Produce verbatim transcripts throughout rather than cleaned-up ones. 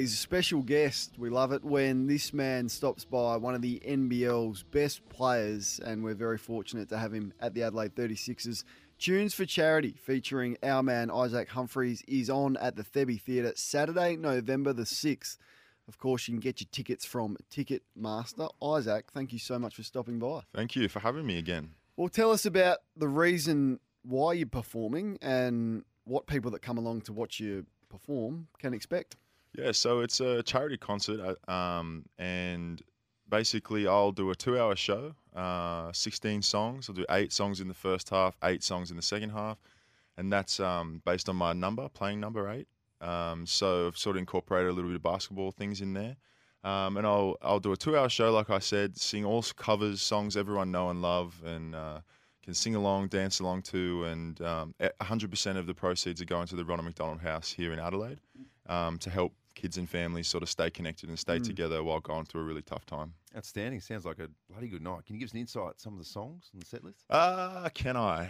He's a special guest. We love it when this man stops by, one of the N B L's best players, and we're very fortunate to have him at the Adelaide thirty-sixers. Tunes for Charity, featuring our man Isaac Humphries, is on at the Thebby Theatre Saturday, November the sixth. Of course, you can get your tickets from Ticketmaster. Isaac, thank you so much for stopping by. Thank you for having me again. Well, tell us about the reason why you're performing and what people that come along to watch you perform can expect. Yeah, so it's a charity concert, uh, um, and basically I'll do a two-hour show, uh, sixteen songs. I'll do eight songs in the first half, eight songs in the second half, and that's um, based on my number, playing number eight. Um, so I've sort of incorporated a little bit of basketball things in there, um, and I'll I'll do a two-hour show, like I said, sing all covers, songs everyone know and love, and uh, can sing along, dance along to, and um, one hundred percent of the proceeds are going to the Ronald McDonald House here in Adelaide um, to help kids and families sort of stay connected and stay mm. together while going through a really tough time. Outstanding. Sounds like a bloody good night. Can you give us an insight some of the songs on the set list? Uh, can I?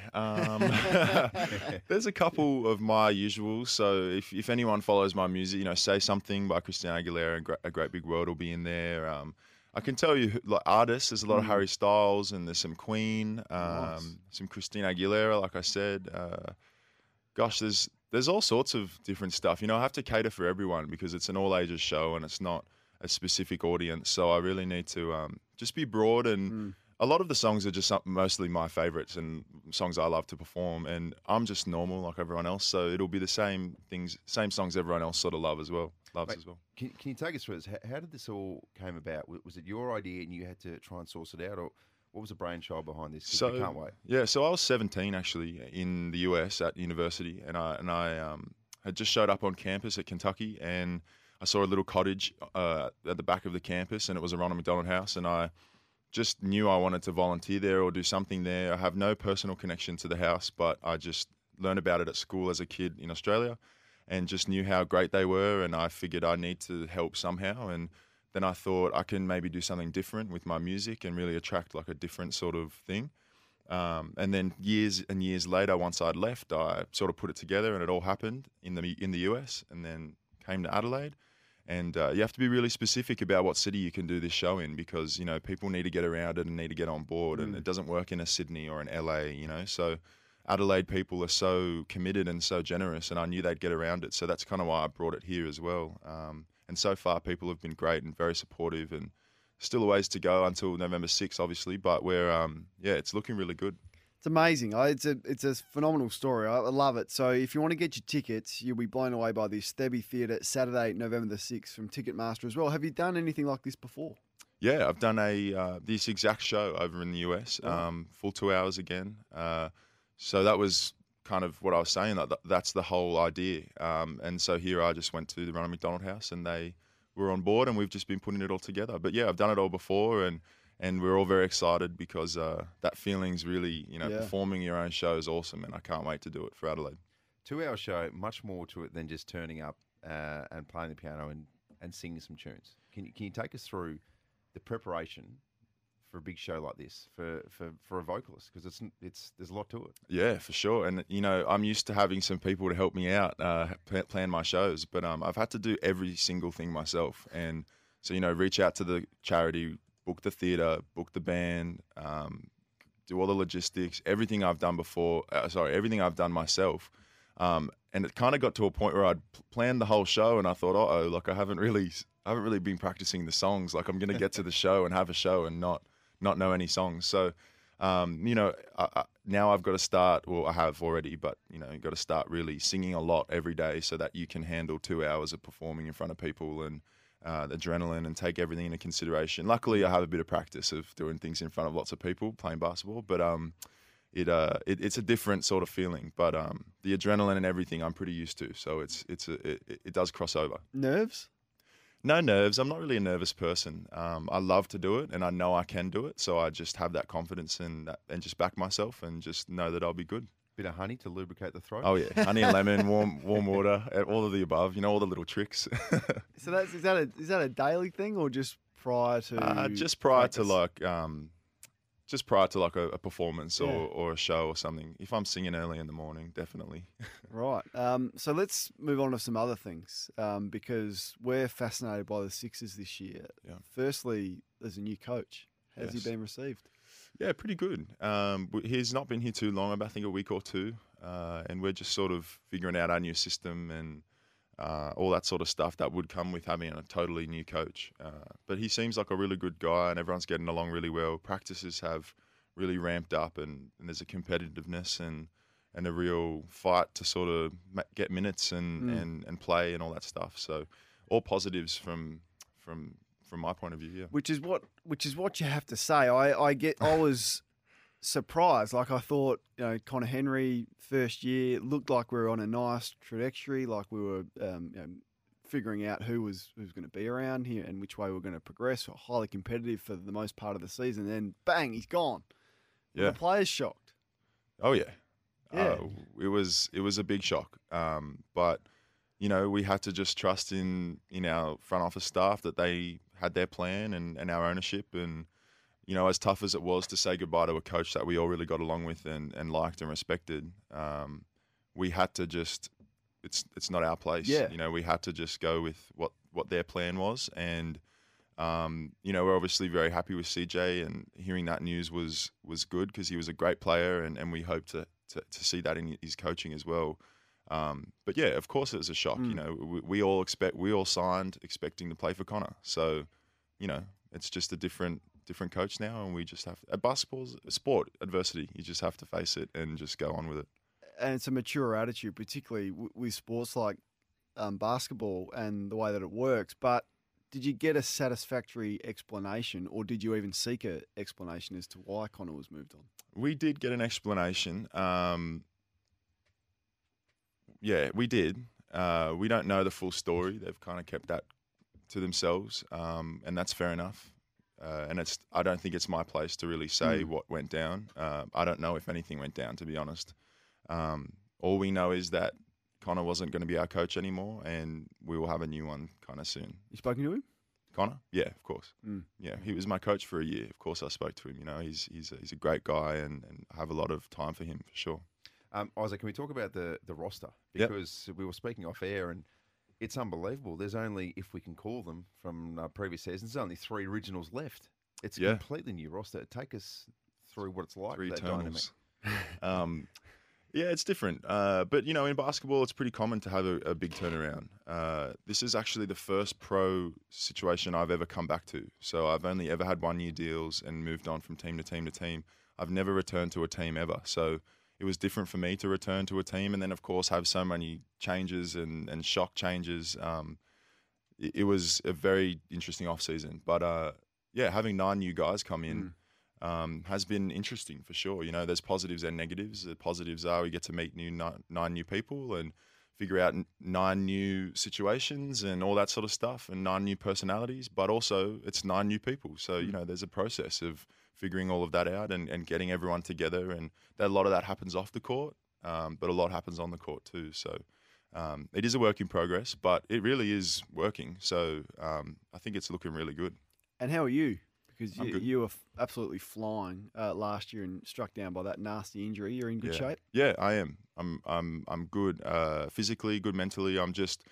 Um, there's a couple of my usuals. So if, if anyone follows my music, you know, Say Something by Christina Aguilera and A Great Big World will be in there. Um, I can tell you, like artists, there's a lot mm. of Harry Styles and there's some Queen, um, nice. some Christina Aguilera, like I said. Uh, gosh, there's there's all sorts of different stuff. You know, I have to cater for everyone because it's an all ages show and it's not a specific audience. So I really need to um, just be broad, and mm. a lot of the songs are just mostly my favorites and songs I love to perform. And I'm just normal like everyone else, so it'll be the same things, same songs everyone else sort of love as well, loves Mate, as well. Can, can you take us through this? How, how did this all came about? Was it your idea and you had to try and source it out, or what was the brainchild behind this? So we can't wait. Yeah, so I was seventeen actually in the U S at university, and I and I um, had just showed up on campus at Kentucky, and I saw a little cottage uh, at the back of the campus, and it was a Ronald McDonald House, and I just knew I wanted to volunteer there or do something there. I have no personal connection to the house, but I just learned about it at school as a kid in Australia, and just knew how great they were, and I figured I need to help somehow. And then I thought I can maybe do something different with my music and really attract like a different sort of thing. Um, and then years and years later, once I'd left, I sort of put it together, and it all happened in the in the U S, and then came to Adelaide. And uh, you have to be really specific about what city you can do this show in, because, you know, people need to get around it and need to get on board, mm. and it doesn't work in a Sydney or an L A, you know. So Adelaide people are so committed and so generous, and I knew they'd get around it. So that's kind of why I brought it here as well. Um, and so far, people have been great and very supportive, and still a ways to go until November sixth, obviously. But we're, um, yeah, it's looking really good. It's amazing. It's a it's a phenomenal story. I love it. So if you want to get your tickets, you'll be blown away by this. Thebby Theatre, Saturday, November the sixth, from Ticketmaster as well. Have you done anything like this before? Yeah, I've done a uh, this exact show over in the U S, oh. um, full two hours again. Uh, so that was kind of what I was saying. That that's the whole idea. Um, and so here I just went to the Ronald McDonald House, and they were on board, and we've just been putting it all together. But yeah, I've done it all before, and and we're all very excited because uh, that feeling's really, you know, yeah. performing your own show is awesome, and I can't wait to do it for Adelaide. Two-hour show, much more to it than just turning up uh, and playing the piano and, and singing some tunes. Can you, can you take us through the preparation for a big show like this for, for, for a vocalist? Because it's it's there's a lot to it. Yeah, for sure. And, you know, I'm used to having some people to help me out, uh, plan my shows, but um, I've had to do every single thing myself. And so, you know, reach out to the charity, book the theatre, book the band, um, do all the logistics, everything I've done before, uh, sorry, everything I've done myself. Um, and it kind of got to a point where I'd planned the whole show, and I thought, uh-oh, like I haven't really, I haven't really been practicing the songs. Like I'm going to get to the show and have a show and not, not know any songs. So, um, you know, I, I, now I've got to start, well, I have already, but, you know, you've got to start really singing a lot every day so that you can handle two hours of performing in front of people and uh, the adrenaline and take everything into consideration. Luckily, I have a bit of practice of doing things in front of lots of people, playing basketball, but um, it, uh, it it's a different sort of feeling. But um, the adrenaline and everything I'm pretty used to, so it's it's a, it, it does cross over. Nerves? No nerves. I'm not really a nervous person. Um, I love to do it, and I know I can do it, so I just have that confidence and that, and just back myself and just know that I'll be good. Bit of honey to lubricate the throat. Oh yeah, honey and lemon, warm warm water, all of the above. You know, all the little tricks. So that's is that a is that a daily thing or just prior to? Uh, just prior practice? to like um, just prior to like a, a performance Yeah. or, or a show or something. If I'm singing early in the morning, definitely. Right. Um, so let's move on to some other things um, because we're fascinated by the Sixers this year. Yeah. Firstly, there's a new coach. How's Yes. he been received? Yeah, pretty good. Um, w- he's not been here too long, I think a week or two, uh, and we're just sort of figuring out our new system and uh, all that sort of stuff that would come with having a totally new coach. Uh, but he seems like a really good guy, and everyone's getting along really well. Practices have really ramped up, and, and there's a competitiveness and and a real fight to sort of ma- get minutes and, Mm. and, and play and all that stuff. So all positives from from from my point of view. Yeah. Which is what which is what you have to say. I, I get I was surprised. Like I thought, you know, Connor Henry first year it looked like we were on a nice trajectory, like we were um, you know, figuring out who was who was going to be around here and which way we are going to progress. We're highly competitive for the most part of the season. Then bang, he's gone. Yeah. The players shocked. Oh yeah. Yeah. Uh, it was it was a big shock. Um, but you know, we had to just trust in in our front office staff that they had their plan and, and our ownership. And you know, as tough as it was to say goodbye to a coach that we all really got along with and, and liked and respected, um, we had to just it's it's not our place. Yeah. You know, we had to just go with what what their plan was. And um, you know, we're obviously very happy with C J, and hearing that news was was good because he was a great player, and, and we hope to, to to see that in his coaching as well. Um, but yeah, of course it was a shock. Mm. You know, we, we all expect we all signed expecting to play for Connor. So, you know, it's just a different different coach now, and we just have at basketball's a sport adversity. You just have to face it and just go on with it. And it's a mature attitude, particularly w- with sports like um, basketball and the way that it works. But did you get a satisfactory explanation, or did you even seek an explanation as to why Connor was moved on? We did get an explanation. Um, yeah, we did. Uh, we don't know the full story. They've kind of kept that to themselves, um, and that's fair enough. Uh, and it's I don't think it's my place to really say Mm. what went down. Uh, I don't know if anything went down, to be honest. Um, all we know is that Connor wasn't going to be our coach anymore, and we will have a new one kind of soon. You spoken to him? Connor? Yeah, of course. Mm. Yeah, he was my coach for a year. Of course, I spoke to him. You know, he's he's a, he's a great guy, and, and I have a lot of time for him for sure. Um, Isaac, can we talk about the, the roster? Yep. Because we were speaking off air, and it's unbelievable. There's only, if we can call them from uh, previous seasons, there's only three originals left. It's a Yeah. completely new roster. Take us through what it's like. Three that dynamic. Eternals. um, yeah, it's different. Uh, but, you know, in basketball, it's pretty common to have a, a big turnaround. Uh, this is actually the first pro situation I've ever come back to. So I've only ever had one-year deals and moved on from team to team to team. I've never returned to a team ever. So it was different for me to return to a team and then, of course, have so many changes and, and shock changes. Um, it, it was a very interesting off-season. But, uh, yeah, having nine new guys come in, Mm. Um, has been interesting for sure. You know, there's positives and negatives. The positives are we get to meet new nine, nine new people and figure out n- nine new situations and all that sort of stuff, and nine new personalities. But also, it's nine new people. So you know, there's a process of figuring all of that out and, and getting everyone together. And that, a lot of that happens off the court, um, but a lot happens on the court too. So um, it is a work in progress, but it really is working. So um, I think it's looking really good. And how are you? Because I'm you, good. you were f- absolutely flying uh, last year and struck down by that nasty injury. You're in good yeah. shape? Yeah, I am. I'm I'm I'm good uh, physically, good mentally. I'm just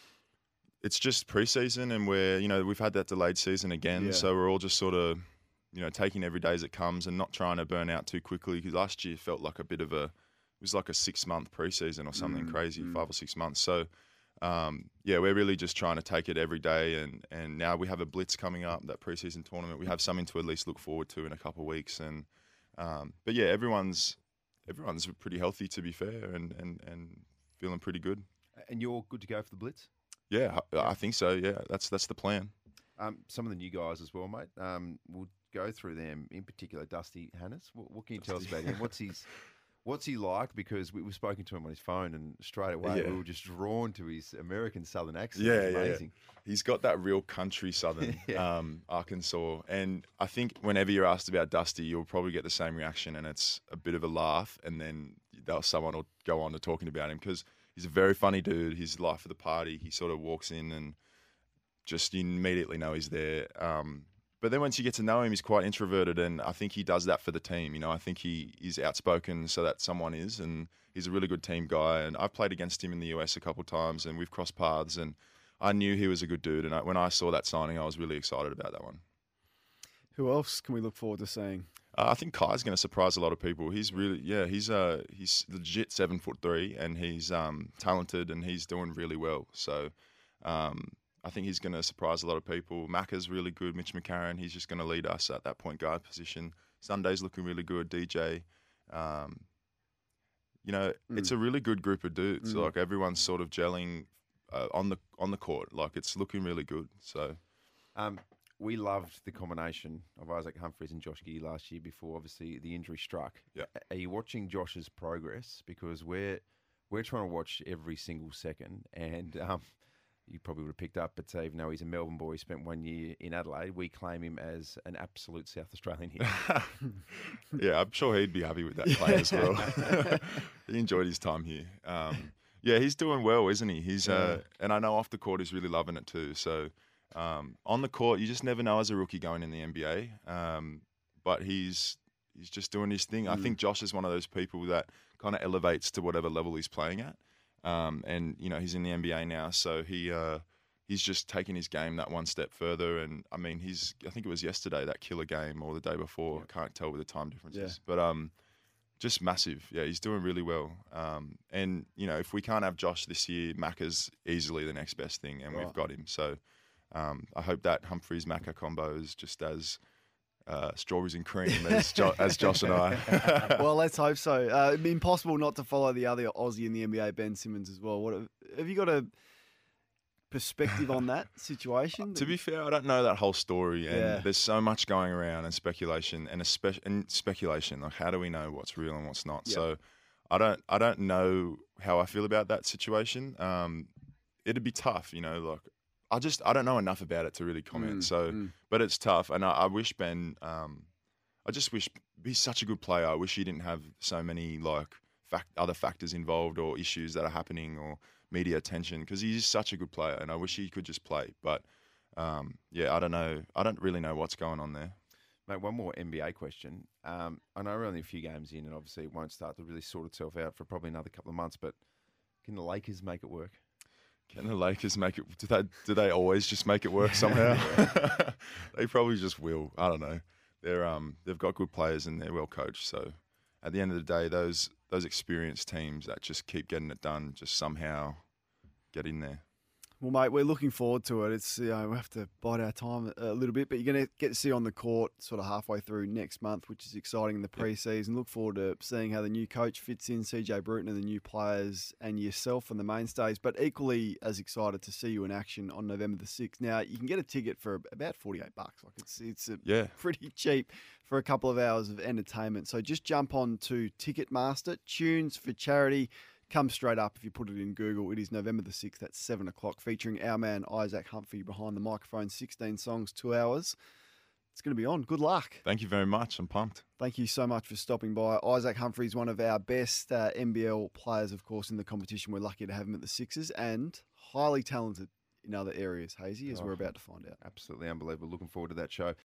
it's just preseason, and we're you know we've had that delayed season again, Yeah. so we're all just sort of you know taking every day as it comes and not trying to burn out too quickly. Because last year felt like a bit of a it was like a six month preseason or something Mm, crazy, mm. five or six months. So. Um, yeah, we're really just trying to take it every day, and, and now we have a blitz coming up, that preseason tournament. We have something to at least look forward to in a couple of weeks, and um, but yeah, everyone's everyone's pretty healthy to be fair, and, and, and feeling pretty good. And you're good to go for the Blitz? Yeah, I, I think so. Yeah, that's that's the plan. Um, some of the new guys as well, mate. Um, we'll go through them, in particular, Dusty Hannes. What, what can you tell us about him? What's his... What's he like? Because we were spoken to him on his phone, and straight away Yeah. we were just drawn to his American Southern accent. Yeah, It's yeah, yeah. amazing. He's got that real country Southern Yeah. um, Arkansas, and I think whenever you're asked about Dusty, you'll probably get the same reaction, and it's a bit of a laugh, and then they'll, someone will go on to talking about him because he's a very funny dude. He's the life of the party. He sort of walks in and just you immediately know he's there. Um, but then once you get to know him, he's quite introverted, and I think he does that for the team. You know, I think he is outspoken so that someone is, and he's a really good team guy. And I've played against him in the U S a couple of times, and we've crossed paths, and I knew he was a good dude. And I, when I saw that signing, I was really excited about that one. Who else can we look forward to seeing? Uh, I think Kai's going to surprise a lot of people. He's really, yeah, he's uh, he's legit seven foot three, and he's um, talented, and he's doing really well. So um, I think he's going to surprise a lot of people. Macca's really good. Mitch McCarron, he's just going to lead us at that point guard position. Sunday's looking really good. D J, um, you know, mm. it's a really good group of dudes. Mm. Like everyone's sort of gelling uh, on the on the court. Like it's looking really good. So. Um, We loved the combination of Isaac Humphries and Josh Giddey last year before, obviously, the injury struck. Yeah. Are you watching Josh's progress? Because we're we're trying to watch every single second. And um, you probably would have picked up, but even though he's a Melbourne boy, he spent one year in Adelaide, we claim him as an absolute South Australian hero. Yeah, I'm sure he'd be happy with that play as well. He enjoyed his time here. Um, yeah, he's doing well, isn't he? He's Yeah. uh, And I know off the court he's really loving it too. So... Um, on the court, you just never know as a rookie going in the N B A. Um, but he's he's just doing his thing. Mm. I think Josh is one of those people that kind of elevates to whatever level he's playing at. Um, and you know he's in the N B A now, so he uh, he's just taking his game that one step further. And I mean, he's I think it was yesterday that killer game or the day before. I can't tell with the time differences, Yeah. but um, just massive. Yeah, he's doing really well. Um, and you know if we can't have Josh this year, Macca's easily the next best thing, and Right. we've got him. So. Um, I hope that Humphries Macca combo is just as uh, strawberries and cream as, jo- as Josh and I. Well, let's hope so. Uh, it'd be impossible not to follow the other Aussie in the N B A, Ben Simmons, as well. What have, have you got a perspective on that situation? To be fair, I don't know that whole story, and Yeah. there's so much going around and speculation, and, espe- and speculation. Like, how do we know what's real and what's not? Yep. So, I don't, I don't know how I feel about that situation. Um, it'd be tough, you know, like. I just I don't know enough about it to really comment. Mm, so, mm. but it's tough, and I, I wish Ben. Um, I just wish he's such a good player. I wish he didn't have so many like fact, other factors involved or issues that are happening or media attention because he's such a good player, and I wish he could just play. But um, yeah, I don't know. I don't really know what's going on there. Mate, one more N B A question. Um, I know we're only a few games in, and obviously it won't start to really sort itself out for probably another couple of months. But can the Lakers make it work? Can the Lakers make it? Do they, do they always just make it work somehow? They probably just will. I don't know. They're um they've got good players and they're well coached. So at the end of the day, those those experienced teams that just keep getting it done just somehow get in there. Well, mate, we're looking forward to it. It's you know, we have to bide our time a little bit, but you're going to get to see on the court sort of halfway through next month, which is exciting in the pre-season. Look forward to seeing how the new coach fits in, C J Bruton and the new players and yourself and the mainstays, but equally as excited to see you in action on November the sixth. Now, you can get a ticket for about forty-eight bucks. Like it's it's a Yeah. pretty cheap for a couple of hours of entertainment. So just jump on to Ticketmaster, Tunes for Charity. Come straight up if you put it in Google. It is November the sixth at seven o'clock, featuring our man Isaac Humphrey behind the microphone, sixteen songs, two hours. It's going to be on. Good luck. Thank you very much. I'm pumped. Thank you so much for stopping by. Isaac Humphrey is one of our best uh, N B L players, of course, in the competition. We're lucky to have him at the Sixers and highly talented in other areas, Hazy, as Oh. we're about to find out. Absolutely unbelievable. Looking forward to that show.